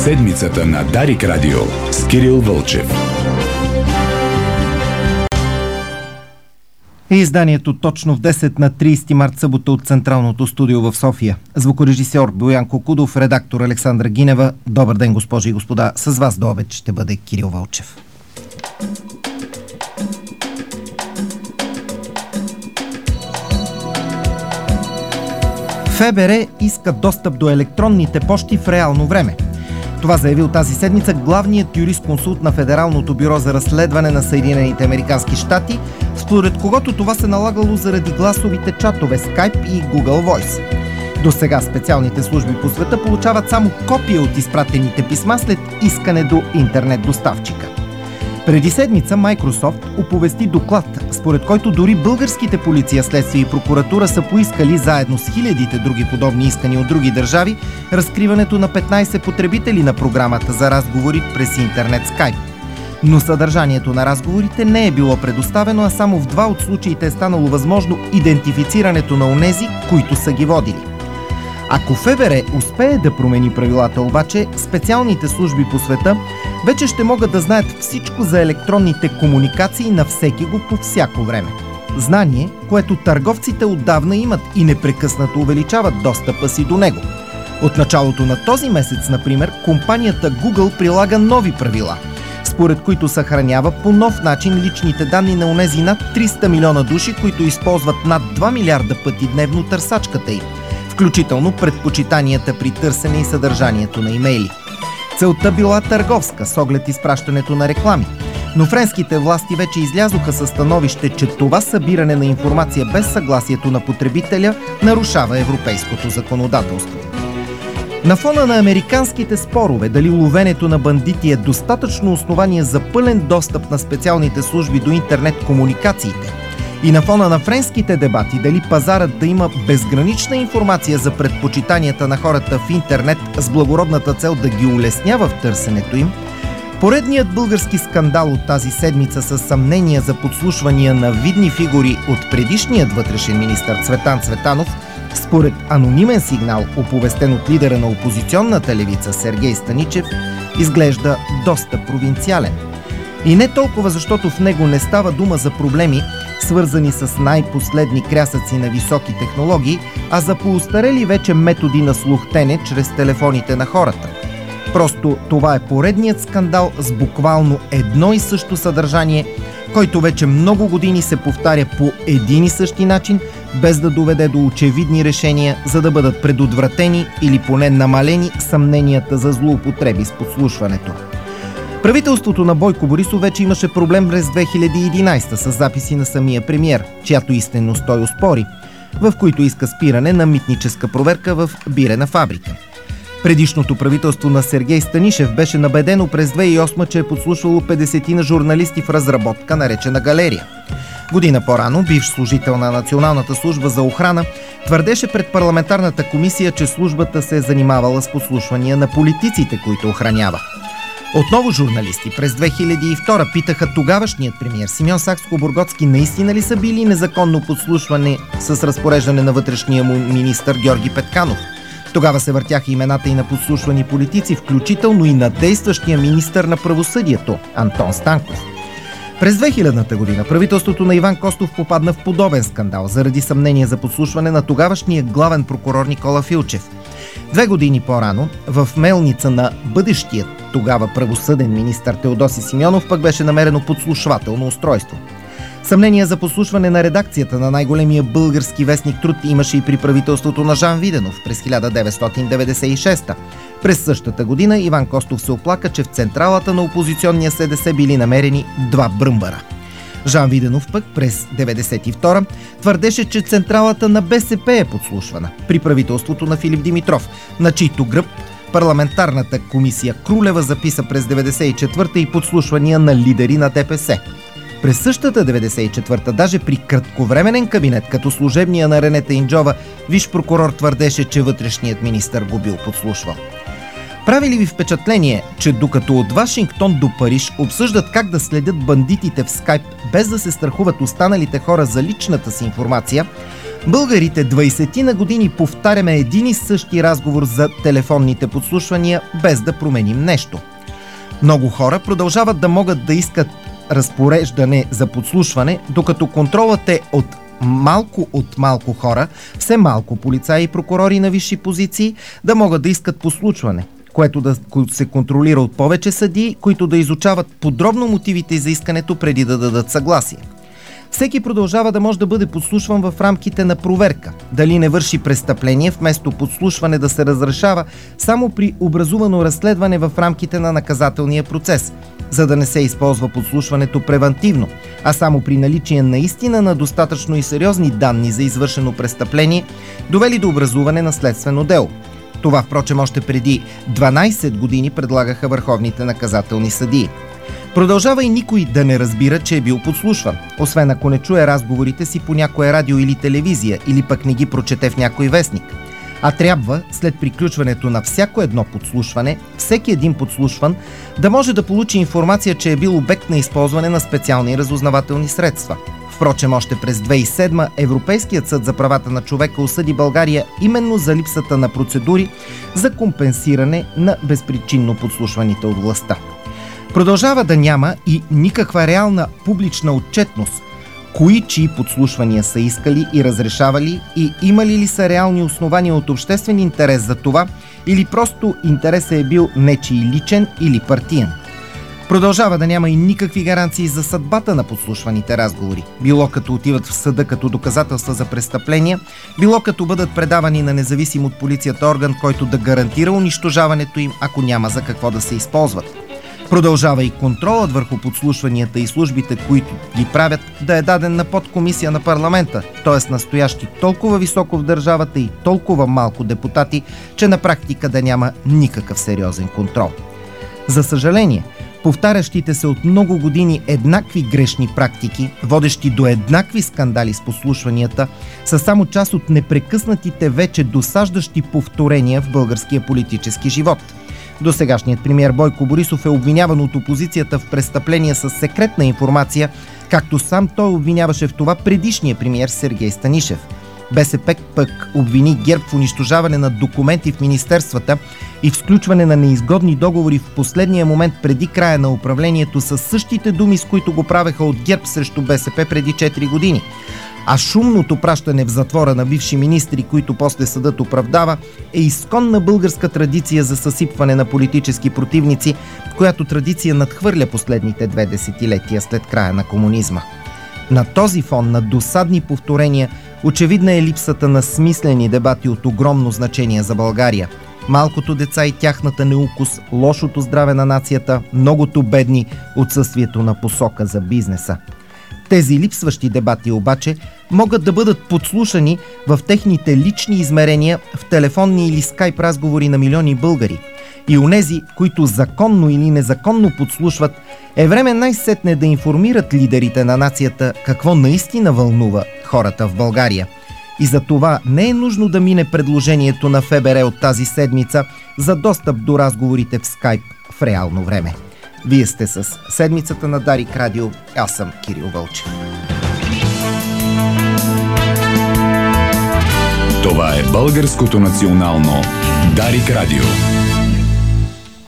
Седмицата на Дарик Радио с Кирил Вълчев. Изданието точно в 10 на 30 март, събота, от Централното студио в София. Звукорежисьор Боян Кокудов, редактор Александра Гинева. Добър ден, госпожи и господа. С вас до обед ще бъде Кирил Вълчев. ФБР иска достъп до електронните пощи в реално време. Това заявил тази седмица главният юрисконсулт на Федералното бюро за разследване на Съединените американски щати, според когото това се налагало заради гласовите чатове Skype и Google Voice. До сега специалните служби по света получават само копия от изпратените писма след искане до интернет доставчика. Преди седмица Microsoft оповести доклад, според който дори българските полиция, следствие и прокуратура са поискали заедно с хилядите други подобни искания от други държави разкриването на 15 потребители на програмата за разговори през интернет Skype. Но съдържанието на разговорите не е било предоставено, а само в 2 от случаите е станало възможно идентифицирането на онези, които са ги водили. Ако ФБР успее да промени правилата обаче, специалните служби по света вече ще могат да знаят всичко за електронните комуникации на всеки го по всяко време. Знание, което търговците отдавна имат и непрекъснато увеличават достъпа си до него. От началото на този месец, например, компанията Google прилага нови правила, според които съхранява по нов начин личните данни на онези над 300 милиона души, които използват над 2 милиарда пъти дневно търсачката й, включително предпочитанията при търсене и съдържанието на имейли. Целта била търговска, с оглед изпращането на реклами. Но френските власти вече излязоха със становище, че това събиране на информация без съгласието на потребителя нарушава европейското законодателство. На фона на американските спорове дали ловенето на бандити е достатъчно основание за пълен достъп на специалните служби до интернет комуникациите, и на фона на френските дебати дали пазарът да има безгранична информация за предпочитанията на хората в интернет с благородната цел да ги улеснява в търсенето им, поредният български скандал от тази седмица с съмнения за подслушвания на видни фигури от предишният вътрешен министър Цветан Цветанов, според анонимен сигнал, оповестен от лидера на опозиционната левица Сергей Станичев, изглежда доста провинциален. И не толкова защото в него не става дума за проблеми, свързани с най-последни крясъци на високи технологии, а за поостарели вече методи на слухтене чрез телефоните на хората. Просто това е поредният скандал с буквално едно и също съдържание, който вече много години се повтаря по един и същи начин, без да доведе до очевидни решения, за да бъдат предотвратени или поне намалени съмненията за злоупотреби с подслушването. Правителството на Бойко Борисов вече имаше проблем през 2011 с записи на самия премиер, чиято истинност той оспори, в които иска спиране на митническа проверка в бирена фабрика. Предишното правителство на Сергей Станишев беше набедено през 2008, че е подслушвало 50 журналисти в разработка, наречена Галерия. Година по-рано бивш служител на Националната служба за охрана твърдеше пред парламентарната комисия, че службата се е занимавала с подслушвания на политиците, които охранява. Отново журналисти през 2002 питаха тогавашният премиер Симеон Сакскобургготски наистина ли са били незаконно подслушвани с разпореждане на вътрешния му министър Георги Петканов. Тогава се въртяха имената и на подслушвани политици, включително и на действащия министър на правосъдието Антон Станков. През 2000-та година правителството на Иван Костов попадна в подобен скандал заради съмнение за подслушване на тогавашния главен прокурор Никола Филчев. 2 години по-рано в мелница на бъдещият тогава правосъден министър Теодоси Симеонов пък беше намерено подслушвателно устройство. Съмнение за подслушване на редакцията на най-големия български вестник Труд имаше и при правителството на Жан Виденов през 1996-та. През същата година Иван Костов се оплака, че в централата на опозиционния СДС били намерени 2 бръмбара. Жан Виденов пък през 1992 твърдеше, че централата на БСП е подслушвана при правителството на Филип Димитров, на чийто гръб парламентарната комисия Крулева записа през 1994 и подслушвания на лидери на ДПС. През същата 1994 даже при кратковременен кабинет, като служебния на Ренета Инджова, висш прокурор твърдеше, че вътрешният министър го бил подслушвал. Прави ли ви впечатление, че докато от Вашингтон до Париж обсъждат как да следят бандитите в Скайп, без да се страхуват останалите хора за личната си информация, Българите 20 на години повтаряме един и същи разговор за телефонните подслушвания, без да променим нещо. Много хора продължават да могат да искат разпореждане за подслушване, докато контролът е от малко хора, все малко полицаи и прокурори на висши позиции, да могат да искат подслушване, което да се контролира от повече съдии, които да изучават подробно мотивите за искането преди да дадат съгласие. Всеки продължава да може да бъде подслушван в рамките на проверка. Дали не върши престъпление, вместо подслушване да се разрешава само при образувано разследване в рамките на наказателния процес, за да не се използва подслушването превантивно, а само при наличие наистина на достатъчно и сериозни данни за извършено престъпление, довели до образуване на следствено дело. Това, впрочем, още преди 12 години предлагаха върховните наказателни съдии. Продължава и никой да не разбира, че е бил подслушван, освен ако не чуе разговорите си по някое радио или телевизия, или пък не ги прочете в някой вестник. А трябва, след приключването на всяко едно подслушване, всеки един подслушван да може да получи информация, че е бил обект на използване на специални разузнавателни средства. Впрочем, още през 2007 Европейският съд за правата на човека осъди България именно за липсата на процедури за компенсиране на безпричинно подслушваните от властта. Продължава да няма и никаква реална публична отчетност, кои чии подслушвания са искали и разрешавали и имали ли са реални основания от обществен интерес за това, или просто интересът е бил нечий личен или партиен. Продължава да няма и никакви гаранции за съдбата на подслушваните разговори, било като отиват в съда като доказателства за престъпления, било като бъдат предавани на независим от полицията орган, който да гарантира унищожаването им, ако няма за какво да се използват. Продължава и контролът върху подслушванията и службите, които ги правят, да е даден на подкомисия на парламента, т.е. настоящи толкова високо в държавата и толкова малко депутати, че на практика да няма никакъв сериозен контрол. За съжаление, повтарящите се от много години еднакви грешни практики, водещи до еднакви скандали с подслушванията, са само част от непрекъснатите вече досаждащи повторения в българския политически живот. Досегашният премиер Бойко Борисов е обвиняван от опозицията в престъпления с секретна информация, както сам той обвиняваше в това предишния премиер Сергей Станишев. БСП пък обвини ГЕРБ в унищожаване на документи в министерствата и в сключване на неизгодни договори в последния момент преди края на управлението с същите думи, с които го правеха от ГЕРБ срещу БСП преди 4 години. А шумното пращане в затвора на бивши министри, които после съдът оправдава, е изконна българска традиция за съсипване на политически противници, която традиция надхвърля последните 2 десетилетия след края на комунизма. На този фон на досадни повторения очевидна е липсата на смислени дебати от огромно значение за България. Малкото деца и тяхната неукост, лошото здраве на нацията, многото бедни, отсъствието на посока за бизнеса. Тези липсващи дебати обаче могат да бъдат подслушани в техните лични измерения в телефонни или скайп разговори на милиони българи. И онези, които законно или незаконно подслушват, е време най-сетне да информират лидерите на нацията какво наистина вълнува хората в България. И за това не е нужно да мине предложението на ФБР от тази седмица за достъп до разговорите в скайп в реално време. Вие сте с седмицата на Дарик Радио. Аз съм Кирил Вълчев. Това е Българското национално Дарик Радио.